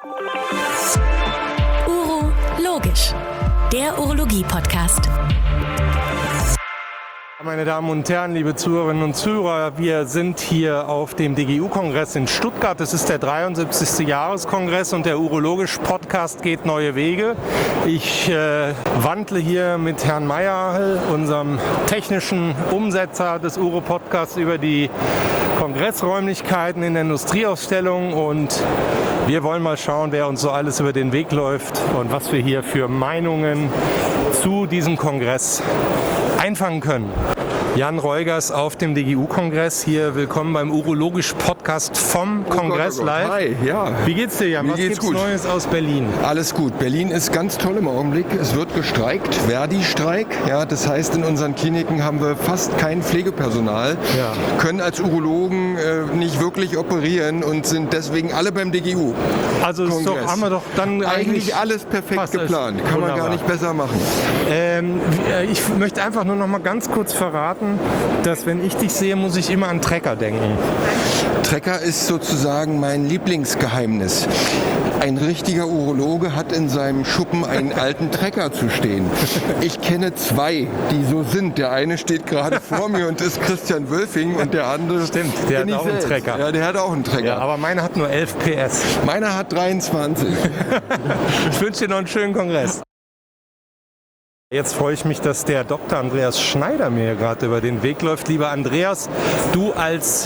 Urologisch, der Urologie-Podcast. Meine Damen und Herren, liebe Zuhörerinnen und Zuhörer, wir sind hier auf dem DGU-Kongress in Stuttgart. Das ist der 73. Jahreskongress und der Urologisch-Podcast geht neue Wege. Ich wandle hier mit Herrn Meyer, unserem technischen Umsetzer des Uro-Podcasts, über die Kongressräumlichkeiten in der Industrieausstellung und wir wollen mal schauen, wer uns so alles über den Weg läuft und was wir hier für Meinungen zu diesem Kongress einfangen können. Jan Reugers auf dem DGU-Kongress. Hier willkommen beim Urologisch-Podcast vom Kongress live. Hi, ja. Wie geht's dir, Jan? Mir Was geht's gibt's gut. Neues aus Berlin? Alles gut. Berlin ist ganz toll im Augenblick. Es wird gestreikt, Verdi-Streik. Ja, das heißt, in unseren Kliniken haben wir fast kein Pflegepersonal, können als Urologen nicht wirklich operieren und sind deswegen alle beim DGU. Also ist doch, haben wir doch dann eigentlich alles perfekt passt es. geplant. Kann man gar nicht besser machen. Ich möchte einfach nur noch mal ganz kurz verraten, dass wenn ich dich sehe, muss ich immer an Trecker denken. Trecker ist sozusagen mein Lieblingsgeheimnis. Ein richtiger Urologe hat in seinem Schuppen einen alten Trecker zu stehen. Ich kenne zwei, die so sind. Der eine steht gerade vor mir und ist Christian Wölfing und der andere... Stimmt, der hat auch einen Trecker. Ja, der hat auch einen Trecker. Ja, aber meiner hat nur 11 PS. Meiner hat 23. Ich wünsche dir noch einen schönen Kongress. Jetzt freue ich mich, dass der Dr. Andreas Schneider mir gerade über den Weg läuft. Lieber Andreas, du als,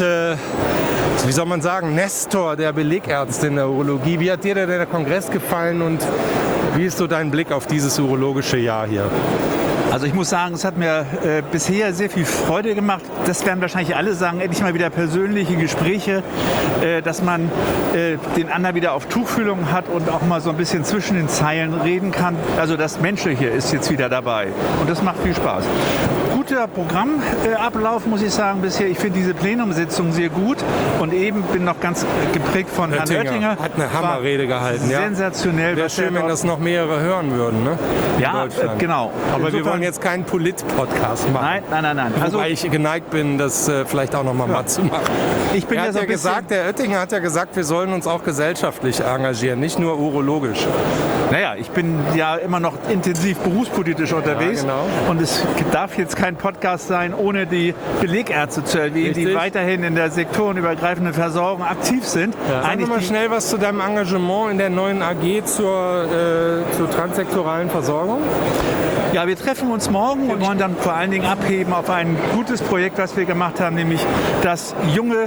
wie soll man sagen, Nestor der Belegärzte in der Urologie, wie hat dir denn der Kongress gefallen und wie ist so dein Blick auf dieses urologische Jahr hier? Also ich muss sagen, es hat mir bisher sehr viel Freude gemacht. Das werden wahrscheinlich alle sagen, endlich mal wieder persönliche Gespräche, dass man den anderen wieder auf Tuchfühlung hat und auch mal so ein bisschen zwischen den Zeilen reden kann. Also das Menschliche ist jetzt wieder dabei und das macht viel Spaß. Guter Programmablauf, muss ich sagen, bisher. Ich finde diese Plenumssitzung sehr gut und eben bin noch ganz geprägt von Herrn Oettinger. Hat eine Hammerrede gehalten. Sensationell. Wäre schön, wenn das noch mehrere hören würden, ne? Ja, genau. Aber Insofern, wir wollen jetzt keinen Polit-Podcast machen. Nein. Wobei ich geneigt bin, das vielleicht auch noch mal zu machen. Ich bin Der Oettinger hat ja gesagt, wir sollen uns auch gesellschaftlich engagieren, nicht nur urologisch. Naja, ich bin ja immer noch intensiv berufspolitisch unterwegs. Ja, genau. Und es darf jetzt kein Podcast sein, ohne die Belegärzte zu erwähnen, Richtig. die weiterhin in der sektorenübergreifenden Versorgung aktiv sind. Ja. Sag mal schnell was zu deinem Engagement in der neuen AG zur transsektoralen Versorgung. Ja, wir treffen uns morgen und wollen dann vor allen Dingen abheben auf ein gutes Projekt, was wir gemacht haben, nämlich dass junge,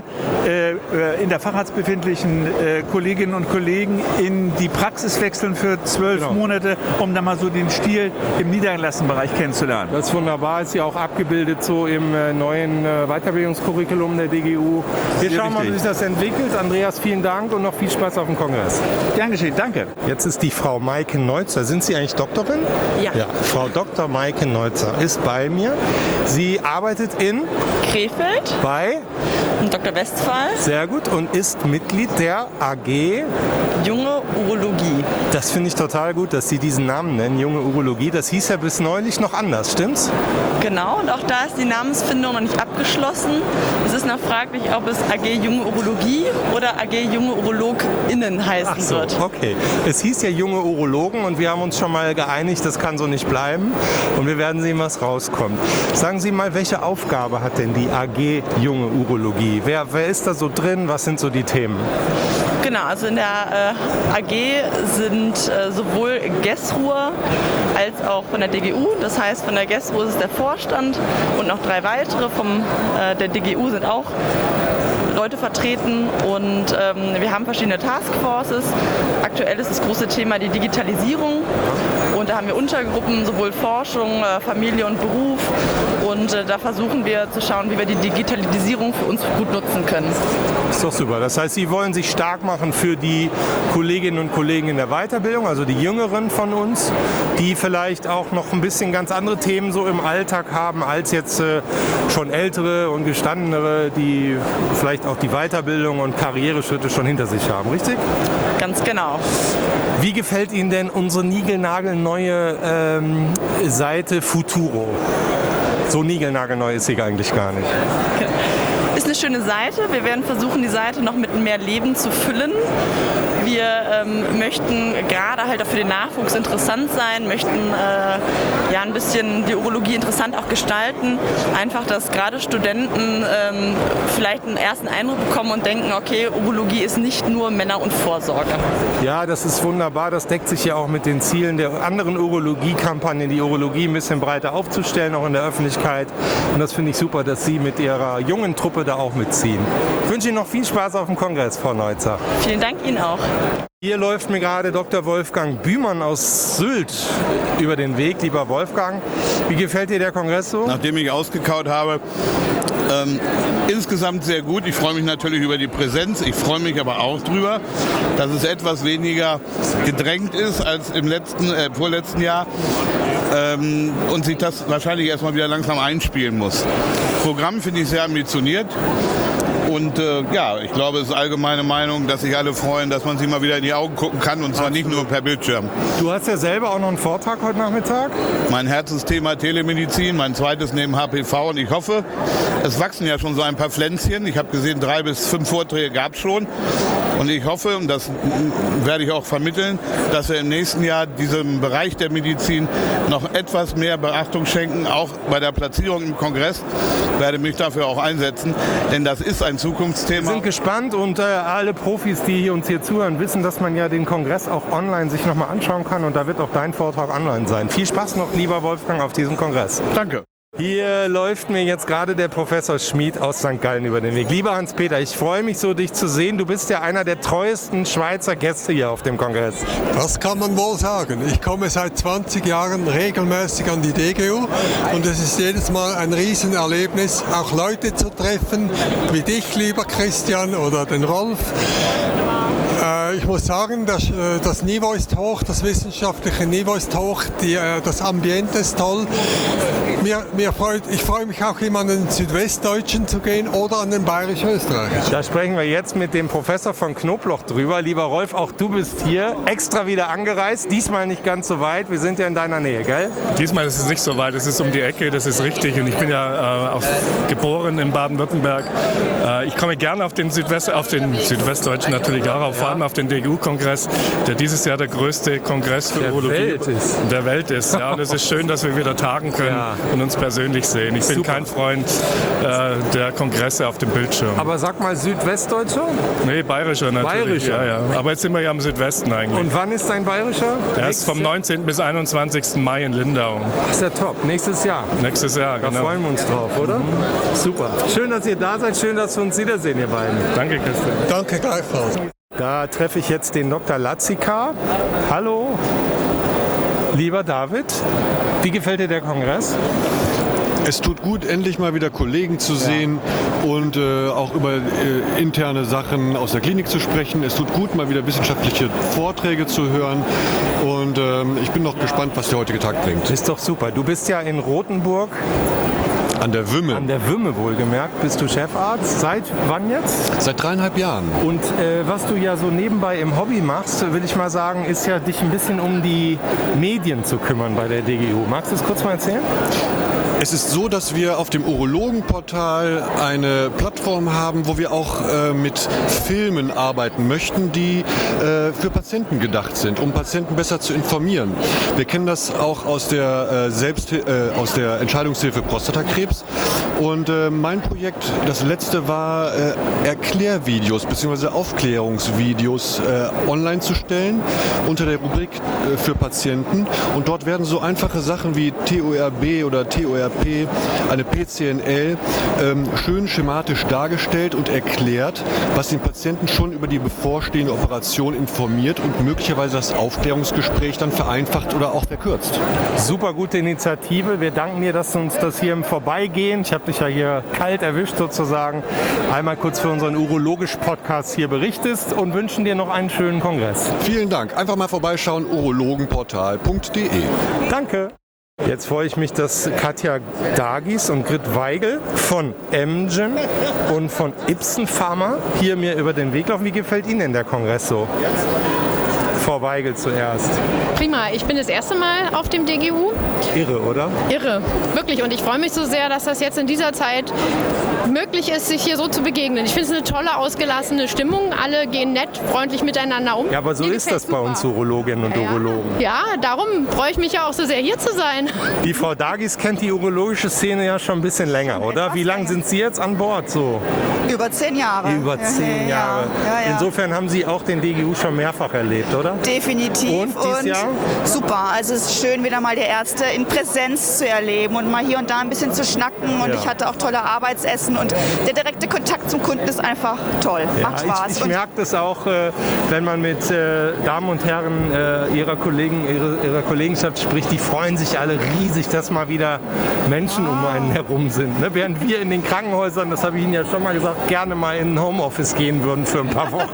in der Facharzt befindlichen Kolleginnen und Kollegen in die Praxis wechseln für 12 Monate, um dann mal so den Stil im niedergelassenen Bereich kennenzulernen. Das ist wunderbar, ist ja auch abgebildet so im neuen Weiterbildungskurriculum der DGU. Wir schauen mal, wie sich das entwickelt. Andreas, vielen Dank und noch viel Spaß auf dem Kongress. Gern geschehen, danke. Jetzt ist die Frau Maike Neutzer. Sind Sie eigentlich Doktorin? Ja. Frau Dr. Maike Neutzer ist bei mir. Sie arbeitet in Krefeld bei Dr. Westphal, sehr gut, und ist Mitglied der AG Junge Urologie. Das finde ich total gut, dass Sie diesen Namen nennen, Junge Urologie. Das hieß ja bis neulich noch anders, stimmt's? Genau, und auch da ist die Namensfindung noch nicht abgeschlossen. Es ist noch fraglich, ob es AG Junge Urologie oder AG Junge UrologInnen heißen wird. Okay. Es hieß ja Junge Urologen und wir haben uns schon mal geeinigt, das kann so nicht bleiben. Und wir werden sehen, was rauskommt. Sagen Sie mal, welche Aufgabe hat denn die AG Junge Urologie? Wer ist da so drin? Was sind so die Themen? Genau, also in der AG sind sowohl GESRUHR als auch von der DGU. Das heißt, von der GESRUHR ist es der Vorstand und noch 3 weitere. Der DGU sind auch Leute vertreten und wir haben verschiedene Taskforces. Aktuell ist das große Thema die Digitalisierung und da haben wir Untergruppen, sowohl Forschung, Familie und Beruf und da versuchen wir zu schauen, wie wir die Digitalisierung für uns gut nutzen können. Das ist doch super. Das heißt, Sie wollen sich stark machen für die Kolleginnen und Kollegen in der Weiterbildung, also die Jüngeren von uns, die vielleicht auch noch ein bisschen ganz andere Themen so im Alltag haben als jetzt schon ältere und gestandenere, die vielleicht auch die Weiterbildung und Karriereschritte schon hinter sich haben, richtig? Ganz genau. Wie gefällt Ihnen denn unsere niegelnagelneue Seite Futuro? So niegelnagelneu ist sie eigentlich gar nicht. Ist eine schöne Seite. Wir werden versuchen, die Seite noch mit mehr Leben zu füllen. Wir möchten gerade halt auch für den Nachwuchs interessant sein, möchten ein bisschen die Urologie interessant auch gestalten. Einfach, dass gerade Studenten vielleicht einen ersten Eindruck bekommen und denken, okay, Urologie ist nicht nur Männer- und Vorsorge. Ja, das ist wunderbar. Das deckt sich ja auch mit den Zielen der anderen Urologie-Kampagnen, die Urologie ein bisschen breiter aufzustellen, auch in der Öffentlichkeit. Und das finde ich super, dass Sie mit Ihrer jungen Truppe da auch mitziehen. Ich wünsche Ihnen noch viel Spaß auf dem Kongress, Frau Neutzer. Vielen Dank Ihnen auch. Hier läuft mir gerade Dr. Wolfgang Bühmann aus Sylt über den Weg. Lieber Wolfgang, wie gefällt dir der Kongress so? Nachdem ich ausgekaut habe, insgesamt sehr gut. Ich freue mich natürlich über die Präsenz. Ich freue mich aber auch drüber, dass es etwas weniger gedrängt ist als im vorletzten Jahr. Und sich das wahrscheinlich erstmal wieder langsam einspielen muss. Programm finde ich sehr ambitioniert. Und ich glaube, es ist allgemeine Meinung, dass sich alle freuen, dass man sich mal wieder in die Augen gucken kann und zwar nicht nur per Bildschirm. Du hast ja selber auch noch einen Vortrag heute Nachmittag. Mein Herzensthema Telemedizin, mein zweites neben HPV und ich hoffe, es wachsen ja schon so ein paar Pflänzchen. Ich habe gesehen, 3 bis 5 Vorträge gab es schon. Und ich hoffe, und das werde ich auch vermitteln, dass wir im nächsten Jahr diesem Bereich der Medizin noch etwas mehr Beachtung schenken, auch bei der Platzierung im Kongress. Ich werde mich dafür auch einsetzen, denn das ist ein Zukunftsthema. Wir sind gespannt und alle Profis, die uns hier zuhören, wissen, dass man ja den Kongress auch online sich nochmal anschauen kann und da wird auch dein Vortrag online sein. Viel Spaß noch, lieber Wolfgang, auf diesem Kongress. Danke. Hier läuft mir jetzt gerade der Professor Schmid aus St. Gallen über den Weg. Lieber Hans-Peter, ich freue mich so, dich zu sehen. Du bist ja einer der treuesten Schweizer Gäste hier auf dem Kongress. Das kann man wohl sagen. Ich komme seit 20 Jahren regelmäßig an die DGU und es ist jedes Mal ein Riesenerlebnis, auch Leute zu treffen, wie dich, lieber Christian, oder den Rolf. Ich muss sagen, das Niveau ist hoch, das wissenschaftliche Niveau ist hoch, das Ambiente ist toll. Ich freue mich auch immer an den Südwestdeutschen zu gehen oder an den Bayerisch-Österreichischen. Da sprechen wir jetzt mit dem Professor von Knobloch drüber. Lieber Rolf, auch du bist hier extra wieder angereist, diesmal nicht ganz so weit. Wir sind ja in deiner Nähe, gell? Diesmal ist es nicht so weit, es ist um die Ecke, das ist richtig. Und ich bin ja geboren in Baden-Württemberg. Ich komme gerne auf den Südwestdeutschen natürlich auch, vor allem auf den DGU-Kongress, der dieses Jahr der größte Kongress für Urologie der Welt ist. Ja, und es ist schön, dass wir wieder tagen können und uns persönlich sehen. Ich bin kein Freund der Kongresse auf dem Bildschirm. Aber sag mal, Südwestdeutscher? Nee, bayerischer natürlich. Bayerischer? Ja. Aber jetzt sind wir ja im Südwesten eigentlich. Und wann ist dein bayerischer? Er ist vom 19. bis 21. Mai in Lindau. Das ist ja top. Nächstes Jahr. Nächstes Jahr, genau. Da freuen wir uns drauf, oder? Super. Schön, dass ihr da seid. Schön, dass wir uns wiedersehen, ihr beiden. Danke, Christian. Danke gleichfalls. Da treffe ich jetzt den Dr. Latzika. Hallo, lieber David. Wie gefällt dir der Kongress? Es tut gut, endlich mal wieder Kollegen zu sehen und auch über interne Sachen aus der Klinik zu sprechen. Es tut gut, mal wieder wissenschaftliche Vorträge zu hören und ich bin noch gespannt, was der heutige Tag bringt. Ist doch super. Du bist ja in Rothenburg. An der Wümme. An der Wümme wohlgemerkt. Bist du Chefarzt? Seit wann jetzt? Seit 3,5 Jahren. Und was du ja so nebenbei im Hobby machst, will ich mal sagen, ist ja dich ein bisschen um die Medien zu kümmern bei der DGU. Magst du es kurz mal erzählen? Es ist so, dass wir auf dem Urologenportal eine Plattform haben, wo wir auch mit Filmen arbeiten möchten, die für Patienten gedacht sind, um Patienten besser zu informieren. Wir kennen das auch aus der Entscheidungshilfe Prostatakrebs. Und mein Projekt, das letzte war Erklärvideos bzw. Aufklärungsvideos online zu stellen unter der Rubrik für Patienten. Und dort werden so einfache Sachen wie TORB oder TORP, eine PCNL, schön schematisch dargestellt und erklärt, was den Patienten schon über die bevorstehende Operation informiert und möglicherweise das Aufklärungsgespräch dann vereinfacht oder auch verkürzt. Super gute Initiative. Wir danken dir, dass du uns das hier im Vorbeigehen, ich habe dich ja hier kalt erwischt sozusagen, einmal kurz für unseren Urologisch-Podcast hier berichtest und wünschen dir noch einen schönen Kongress. Vielen Dank. Einfach mal vorbeischauen, urologenportal.de. Danke. Jetzt freue ich mich, dass Katja Dagis und Grit Weigel von Amgen und von Ipsen Pharma hier mir über den Weg laufen. Wie gefällt Ihnen denn der Kongress so? Frau Weigel zuerst. Prima, ich bin das erste Mal auf dem DGU. Irre, oder? Irre, wirklich. Und ich freue mich so sehr, dass das jetzt in dieser Zeit möglich ist, sich hier so zu begegnen. Ich finde es eine tolle, ausgelassene Stimmung. Alle gehen nett, freundlich miteinander um. Ja, aber so ist das bei uns Urologinnen und Urologen. Ja, darum freue ich mich ja auch so sehr, hier zu sein. Die Frau Dagis kennt die urologische Szene ja schon ein bisschen länger, oder? Wie lange sind Sie jetzt an Bord? So? Über 10 Jahre. Über 10 Jahre. Ja. Insofern haben Sie auch den DGU schon mehrfach erlebt, oder? Definitiv. Und dieses Jahr? Super. Also es ist schön, wieder mal die Ärzte in Präsenz zu erleben und mal hier und da ein bisschen zu schnacken. Und ich hatte auch tolle Arbeitsessen und der direkte Kontakt zum Kunden ist einfach toll. Macht Spaß. Ich merke das auch, wenn man mit Damen und Herren ihrer Kollegenschaft spricht, die freuen sich alle riesig, dass mal wieder Menschen um einen herum sind. Ne? Während wir in den Krankenhäusern, das habe ich Ihnen ja schon mal gesagt, gerne mal in ein Homeoffice gehen würden für ein paar Wochen.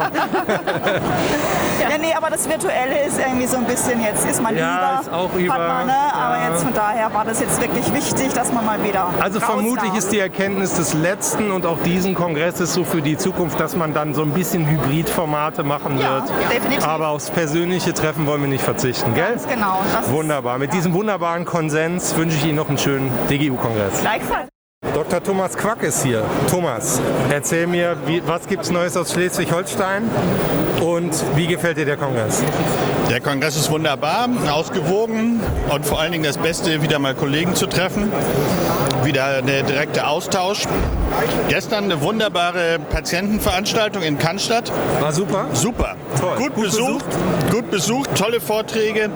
Ja, nee, aber das Virtuelle ist irgendwie so ein bisschen, jetzt ist man lieber, ist auch über, hat man, ne? Aber jetzt von daher war das jetzt wirklich wichtig, dass man mal wieder Also vermutlich ist die Erkenntnis des letzten und auch diesen Kongresses so für die Zukunft, dass man dann so ein bisschen Hybridformate machen wird. Definitiv. Aber aufs persönliche Treffen wollen wir nicht verzichten, gell? Ganz genau. Wunderbar. Mit diesem wunderbaren Konsens wünsche ich Ihnen noch einen schönen DGU-Kongress. Gleichfalls. Dr. Thomas Quack ist hier. Thomas, erzähl mir, was gibt es Neues aus Schleswig-Holstein und wie gefällt dir der Kongress? Der Kongress ist wunderbar, ausgewogen und vor allen Dingen das Beste, wieder mal Kollegen zu treffen. Wieder der direkte Austausch. Gestern eine wunderbare Patientenveranstaltung in Cannstatt. War super? Super. Toll. Gut besucht, tolle Vorträge,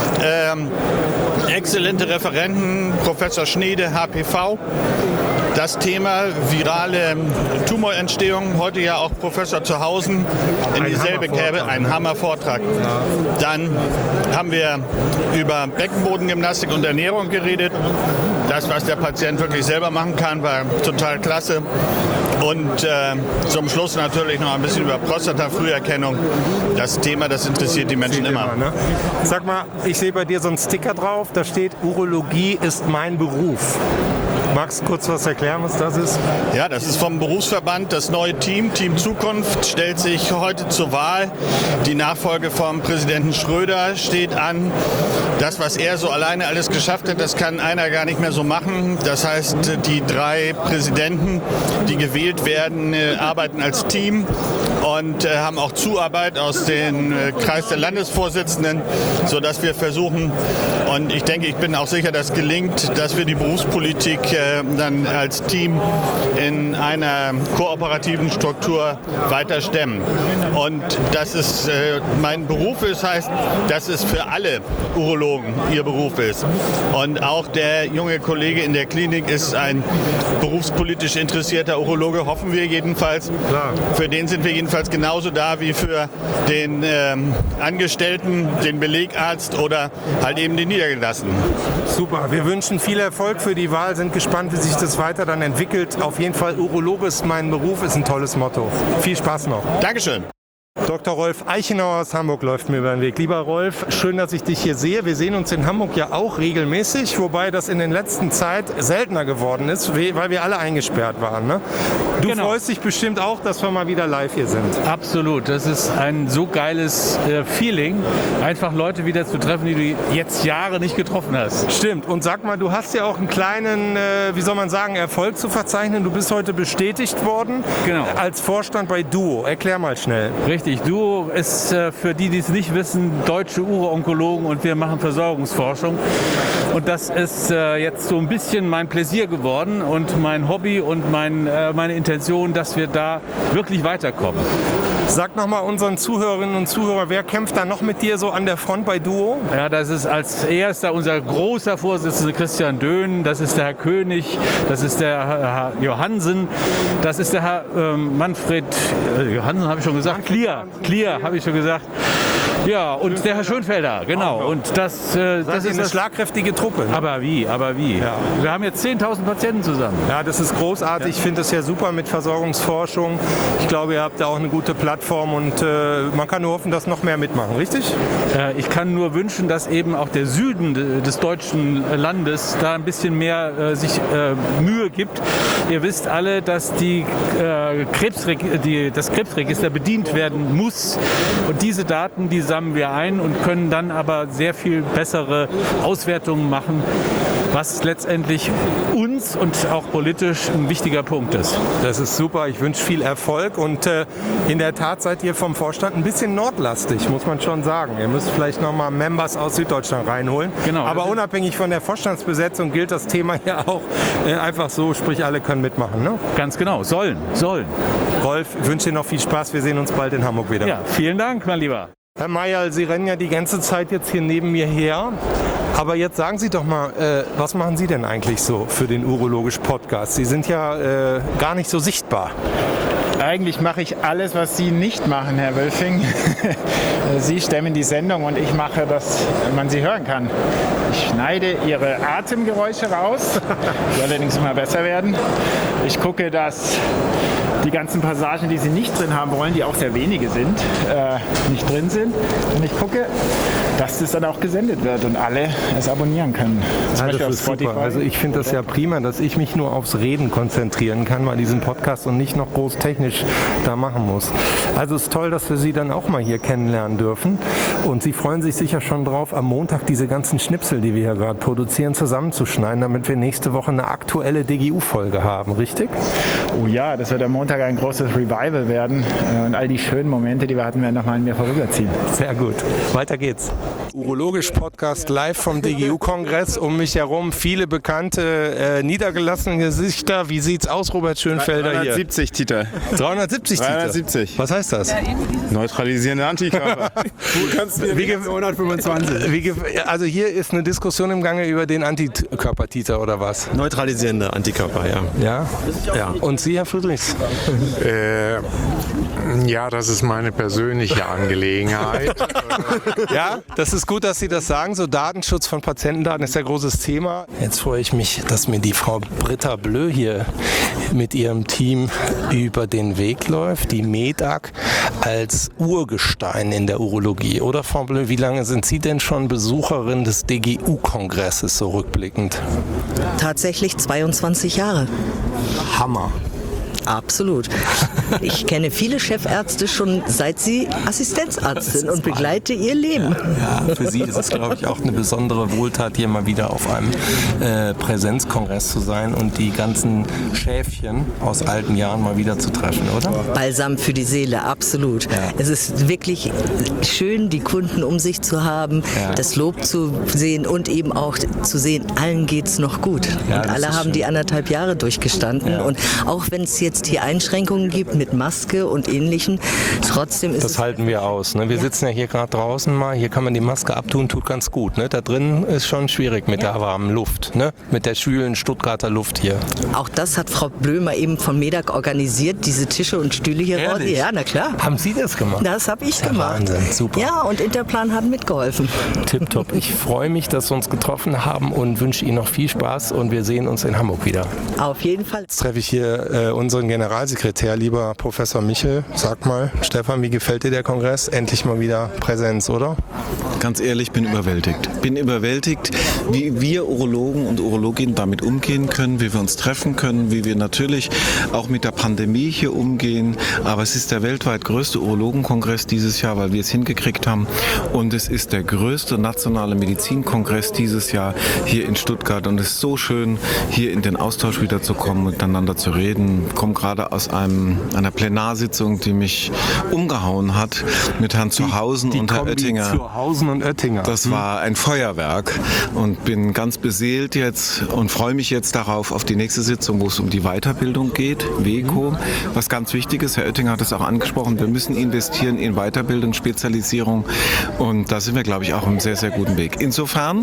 exzellente Referenten, Professor Schneede, HPV. Das Thema virale Tumorentstehung, heute ja auch Professor Zuhausen in dieselbe Kerbe, ein Hammervortrag. Dann haben wir über Beckenbodengymnastik und Ernährung geredet. Das, was der Patient wirklich selber machen kann, war total klasse. Und zum Schluss natürlich noch ein bisschen über Prostata-Früherkennung. Das Thema, das interessiert die Menschen immer. Ne? Sag mal, ich sehe bei dir so einen Sticker drauf, da steht, Urologie ist mein Beruf. Magst du kurz was erklären, was das ist? Ja, das ist vom Berufsverband das neue Team. Team Zukunft stellt sich heute zur Wahl. Die Nachfolge vom Präsidenten Schröder steht an. Das, was er so alleine alles geschafft hat, das kann einer gar nicht mehr so machen. Das heißt, die 3 Präsidenten, die gewählt werden, arbeiten als Team und haben auch Zuarbeit aus dem Kreis der Landesvorsitzenden, sodass wir versuchen, und ich denke, ich bin auch sicher, dass gelingt, dass wir die Berufspolitik dann als Team in einer kooperativen Struktur weiter stemmen. Und dass es mein Beruf ist, heißt, dass es für alle Urologen ihr Beruf ist. Und auch der junge Kollege in der Klinik ist ein berufspolitisch interessierter Urologe, hoffen wir jedenfalls. Für den sind wir jedenfalls genauso da wie für den Angestellten, den Belegarzt oder halt eben den Niedergelassenen. Super, wir wünschen viel Erfolg für die Wahl, sind gespannt, wie sich das weiter dann entwickelt. Auf jeden Fall, Urologe ist mein Beruf, ist ein tolles Motto. Viel Spaß noch. Dankeschön. Dr. Rolf Eichenauer aus Hamburg läuft mir über den Weg. Lieber Rolf, schön, dass ich dich hier sehe. Wir sehen uns in Hamburg ja auch regelmäßig, wobei das in der letzten Zeit seltener geworden ist, weil wir alle eingesperrt waren. Ne? Du freust dich bestimmt auch, dass wir mal wieder live hier sind. Absolut. Das ist ein so geiles Feeling, einfach Leute wieder zu treffen, die du jetzt Jahre nicht getroffen hast. Stimmt. Und sag mal, du hast ja auch einen kleinen, wie soll man sagen, Erfolg zu verzeichnen. Du bist heute bestätigt worden als Vorstand bei Duo. Erklär mal schnell. Richtig. Duo ist für die, die es nicht wissen, deutsche Uro-Onkologen und wir machen Versorgungsforschung. Und das ist jetzt so ein bisschen mein Pläsier geworden und mein Hobby und meine Intention, dass wir da wirklich weiterkommen. Sag nochmal unseren Zuhörerinnen und Zuhörern, wer kämpft da noch mit dir so an der Front bei Duo? Ja, das ist als erster unser großer Vorsitzender Christian Döhn, das ist der Herr König, das ist der Herr Johansen, das ist der Herr Manfred, Johansen habe ich schon gesagt, Klier habe ich schon gesagt. Ja, und der Herr Schönfelder, genau. Und das ist eine schlagkräftige Truppe. Ne? Aber wie? Ja. Wir haben jetzt 10.000 Patienten zusammen. Ja, das ist großartig. Ich finde das ja super mit Versorgungsforschung. Ich glaube, ihr habt da auch eine gute Plattform und man kann nur hoffen, dass noch mehr mitmachen, richtig? Ich kann nur wünschen, dass eben auch der Süden des deutschen Landes da ein bisschen mehr sich Mühe gibt. Ihr wisst alle, dass das Krebsregister bedient werden muss. Und diese Daten, die sammeln wir ein und können dann aber sehr viel bessere Auswertungen machen was letztendlich uns und auch politisch ein wichtiger Punkt ist. Das ist super, ich wünsche viel Erfolg und in der Tat seid ihr vom Vorstand ein bisschen nordlastig, muss man schon sagen. Ihr müsst vielleicht nochmal Members aus Süddeutschland reinholen. Genau. Aber unabhängig von der Vorstandsbesetzung gilt das Thema ja auch einfach so, sprich alle können mitmachen. Ne? Ganz genau, sollen. Rolf, ich wünsche dir noch viel Spaß, wir sehen uns bald in Hamburg wieder. Ja, vielen Dank, mein Lieber. Herr Mayerl, Sie rennen ja die ganze Zeit jetzt hier neben mir her. Aber jetzt sagen Sie doch mal, was machen Sie denn eigentlich so für den Urologisch-Podcast? Sie sind ja gar nicht so sichtbar. Eigentlich mache ich alles, was Sie nicht machen, Herr Wölfing. Sie stemmen die Sendung und ich mache, dass man sie hören kann. Ich schneide Ihre Atemgeräusche raus, die allerdings immer besser werden. Ich gucke, dass die ganzen Passagen, die Sie nicht drin haben wollen, die auch sehr wenige sind, nicht drin sind. Und ich gucke, dass das dann auch gesendet wird und alle es abonnieren können. Ja, das ist super. Also ich finde das ja prima, dass ich mich nur aufs Reden konzentrieren kann bei diesem Podcast und nicht noch groß technisch da machen muss. Also es ist toll, dass wir Sie dann auch mal hier kennenlernen dürfen. Und Sie freuen sich sicher schon drauf, am Montag diese ganzen Schnipsel, die wir hier gerade produzieren, zusammenzuschneiden, damit wir nächste Woche eine aktuelle DGU-Folge haben, richtig? Oh ja, das wird am Montag ein großes Revival werden. Und all die schönen Momente, die wir hatten, werden nochmal an mir vorüberziehen. Sehr gut. Weiter geht's. Urologisch-Podcast live vom DGU-Kongress. Um mich herum viele bekannte, niedergelassene Gesichter. Wie sieht's aus, Robert Schönfelder 370 hier? Titel. 370 Titel? 370. Was heißt das? Neutralisierende Antikörper. Du kannst mir 125. Also hier ist eine Diskussion im Gange über den Antikörpertiter oder was? Neutralisierende Antikörper, ja. Ja? Ja. Und Sie, Herr Friedrichs? Ja, das ist meine persönliche Angelegenheit. Ja, das ist gut, dass Sie das sagen. So Datenschutz von Patientendaten ist ja ein großes Thema. Jetzt freue ich mich, dass mir die Frau Britta Blö hier mit ihrem Team über den Weg läuft. Die MEDAG als Urgestein in der Urologie. Oder Frau Blö, wie lange sind Sie denn schon Besucherin des DGU-Kongresses, so rückblickend? Tatsächlich 22 Jahre. Hammer. Absolut. Ich kenne viele Chefärzte schon, seit sie Assistenzarzt sind und begleite ihr Leben. Ja, für Sie ist es, glaube ich, auch eine besondere Wohltat, hier mal wieder auf einem Präsenzkongress zu sein und die ganzen Schäfchen aus alten Jahren mal wieder zu treffen, oder? Balsam für die Seele, absolut. Ja. Es ist wirklich schön, die Kunden um sich zu haben, das Lob zu sehen und eben auch zu sehen, allen geht's noch gut. Ja, und alle haben schön. Die 1,5 Jahre durchgestanden. Ja. Und auch wenn es jetzt hier Einschränkungen gibt mit Maske und Ähnlichem, trotzdem ist das halten wir aus. Ne? Wir sitzen ja hier gerade draußen mal, hier kann man die Maske abtun, tut ganz gut. Ne? Da drin ist schon schwierig mit der warmen Luft, ne? Mit der schwülen Stuttgarter Luft hier. Auch das hat Frau Blömer eben von MEDAG organisiert, diese Tische und Stühle hier raus. Ja, na klar. Haben Sie das gemacht? Das habe ich gemacht. Wahnsinn, super. Ja, und Interplan hat mitgeholfen. Tipptopp. Ich freue mich, dass wir uns getroffen haben und wünsche Ihnen noch viel Spaß und wir sehen uns in Hamburg wieder. Auf jeden Fall. Jetzt treffe ich hier unseren Generalsekretär, lieber Professor Michel. Sag mal, Stefan, wie gefällt dir der Kongress? Endlich mal wieder Präsenz, oder? Ganz ehrlich, bin überwältigt. Bin überwältigt, wie wir Urologen und Urologinnen damit umgehen können, wie wir uns treffen können, wie wir natürlich auch mit der Pandemie hier umgehen. Aber es ist der weltweit größte Urologenkongress dieses Jahr, weil wir es hingekriegt haben. Und es ist der größte nationale Medizinkongress dieses Jahr hier in Stuttgart. Und es ist so schön, hier in den Austausch wieder zu kommen, miteinander zu reden. Ich komme gerade aus einer Plenarsitzung, die mich umgehauen hat, mit Herrn Zuhausen und Herrn Oettinger. Zuhausen und Oettinger. Das war ein Feuerwerk und bin ganz beseelt jetzt und freue mich jetzt darauf, auf die nächste Sitzung, wo es um die Weiterbildung geht, WECO. Was ganz wichtig ist, Herr Oettinger hat es auch angesprochen, wir müssen investieren in Weiterbildung, Spezialisierung und da sind wir, glaube ich, auch auf einem sehr, sehr guten Weg. Insofern,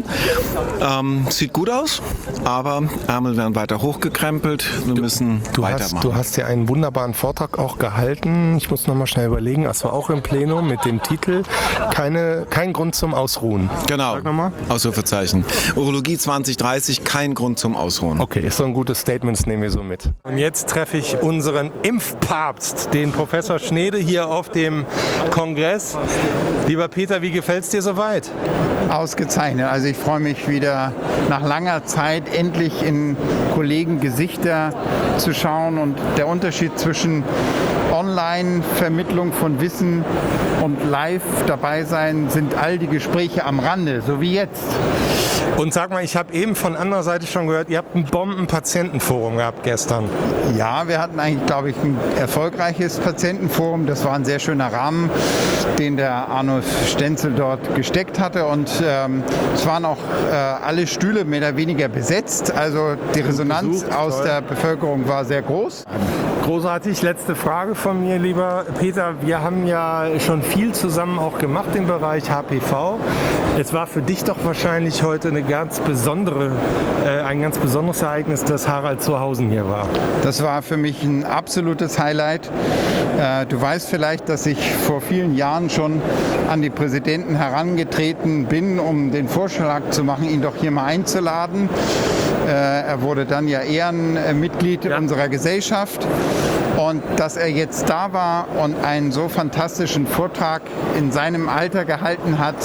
sieht gut aus, aber Ärmel werden weiter hochgekrempelt, wir müssen weitermachen. Du hast ja einen wunderbaren Vortrag auch gehalten, ich muss nochmal schnell überlegen, das war auch im Plenum mit dem Titel Kein Grund zum Ausruhen. Genau, Sag nochmal. Ausrufezeichen. Urologie 2030, kein Grund zum Ausruhen. Okay, ist so ein gutes Statement, das nehmen wir so mit. Und jetzt treffe ich unseren Impfpapst, den Professor Schnede, hier auf dem Kongress. Lieber Peter, wie gefällt es dir soweit? ausgezeichnet. Also ich freue mich wieder nach langer Zeit endlich in Kollegen-Gesichter zu schauen und der Unterschied zwischen Online-Vermittlung von Wissen und live dabei sein sind all die Gespräche am Rande, so wie jetzt. Und sag mal, ich habe eben von anderer Seite schon gehört, ihr habt ein Bomben-Patientenforum gehabt gestern. Ja, wir hatten eigentlich, glaube ich, ein erfolgreiches Patientenforum. Das war ein sehr schöner Rahmen, den der Arno Stenzel dort gesteckt hatte. Und es waren auch alle Stühle mehr oder weniger besetzt. Also die Resonanz aus der Bevölkerung war sehr groß. Großartig. Letzte Frage von mir, lieber Peter. Wir haben ja schon viel zusammen auch gemacht im Bereich HPV. Es war für dich doch wahrscheinlich heute ein ganz besonderes Ereignis, dass Harald Zuhausen hier war. Das war für mich ein absolutes Highlight. Du weißt vielleicht, dass ich vor vielen Jahren schon an die Präsidenten herangetreten bin, um den Vorschlag zu machen, ihn doch hier mal einzuladen. Er wurde dann ja Ehrenmitglied unserer Gesellschaft. Und dass er jetzt da war und einen so fantastischen Vortrag in seinem Alter gehalten hat,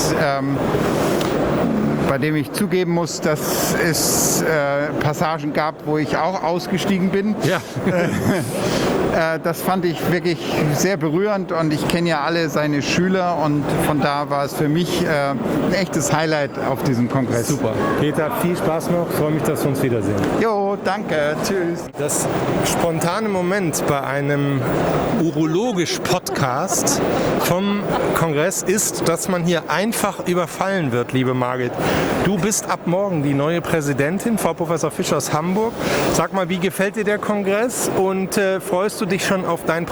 bei dem ich zugeben muss, dass es Passagen gab, wo ich auch ausgestiegen bin. Ja. Das fand ich wirklich sehr berührend und ich kenne ja alle seine Schüler und von da war es für mich ein echtes Highlight auf diesem Kongress. Super. Peter, viel Spaß noch. Ich freue mich, dass wir uns wiedersehen. Jo, danke. Tschüss. Das spontane Moment bei einem Urologisch-Podcast vom Kongress ist, dass man hier einfach überfallen wird, liebe Margit. Du bist ab morgen die neue Präsidentin, Frau Professor Fischer aus Hamburg. Sag mal, wie gefällt dir der Kongress und freust du dich schon auf dein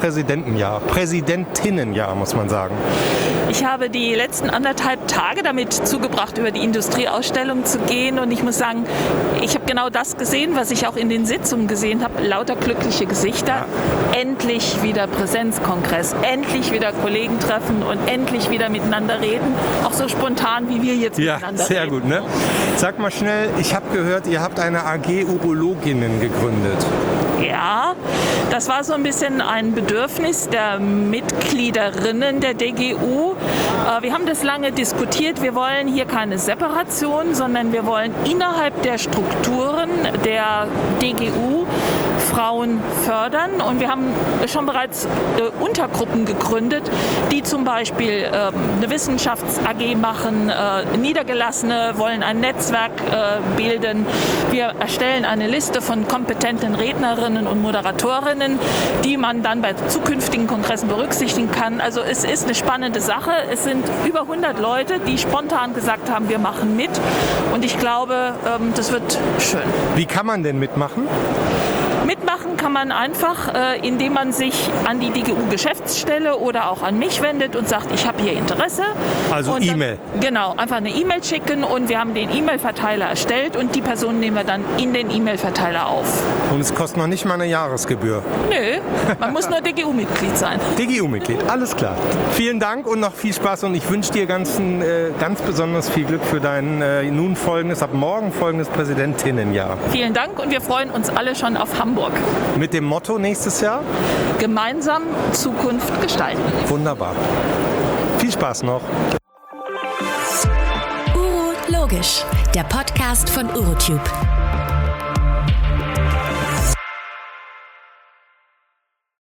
Präsidentinnenjahr, muss man sagen? Ich habe die letzten 1,5 Tage damit zugebracht, über die Industrieausstellung zu gehen und ich muss sagen, ich habe genau das gesehen, was ich auch in den Sitzungen gesehen habe, lauter glückliche Gesichter. Endlich wieder Präsenzkongress, endlich wieder Kollegen treffen und endlich wieder miteinander reden, auch so spontan, wie wir jetzt miteinander reden. Ja, sehr gut, ne? Sag mal schnell, ich habe gehört, ihr habt eine AG Urologinnen gegründet. Ja, das war so ein bisschen ein Bedürfnis der Mitgliederinnen der DGU. Wir haben das lange diskutiert. Wir wollen hier keine Separation, sondern wir wollen innerhalb der Strukturen der DGU Frauen fördern. Und wir haben schon bereits Untergruppen gegründet, die zum Beispiel eine Wissenschafts-AG machen. Niedergelassene wollen ein Netzwerk bilden. Wir erstellen eine Liste von kompetenten Rednerinnen und Moderatorinnen, die man dann bei zukünftigen Kongressen berücksichtigen kann. Also es ist eine spannende Sache. Es sind über 100 Leute, die spontan gesagt haben, wir machen mit. Und ich glaube, das wird schön. Wie kann man denn mitmachen? Mitmachen kann man einfach, indem man sich an die DGU-Geschäftsstelle oder auch an mich wendet und sagt, ich habe hier Interesse. Also E-Mail. Genau, einfach eine E-Mail schicken und wir haben den E-Mail-Verteiler erstellt und die Person nehmen wir dann in den E-Mail-Verteiler auf. Und es kostet noch nicht mal eine Jahresgebühr? Nö, man muss nur DGU-Mitglied sein. DGU-Mitglied, alles klar. Vielen Dank und noch viel Spaß und ich wünsche dir ganz besonders viel Glück für dein ab morgen folgendes Präsidentinnenjahr. Vielen Dank und wir freuen uns alle schon auf Hamburg. Mit dem Motto nächstes Jahr? Gemeinsam Zukunft gestalten. Wunderbar. Viel Spaß noch. Urologisch, der Podcast von Urotube.